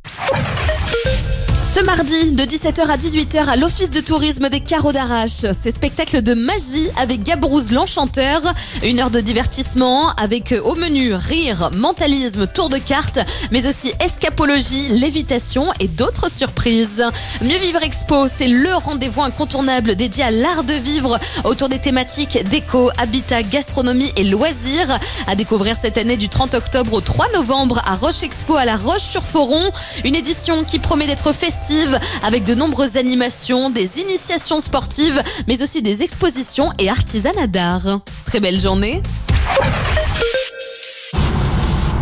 Ce mardi, de 17h à 18h à l'Office de tourisme des Carreaux d'Arrache, c'est spectacle de magie avec Gabrouze l'Enchanteur. 1 heure de divertissement avec au menu rire, mentalisme, tour de cartes, mais aussi escapologie, lévitation et d'autres surprises. Mieux Vivre Expo, c'est le rendez-vous incontournable dédié à l'art de vivre autour des thématiques déco, habitat, gastronomie et loisirs. À découvrir cette année du 30 octobre au 3 novembre à Roche Expo à La Roche-sur-Foron. Une édition qui promet d'être festive avec de nombreuses animations, des initiations sportives, mais aussi des expositions et artisanats d'art. Très belle journée.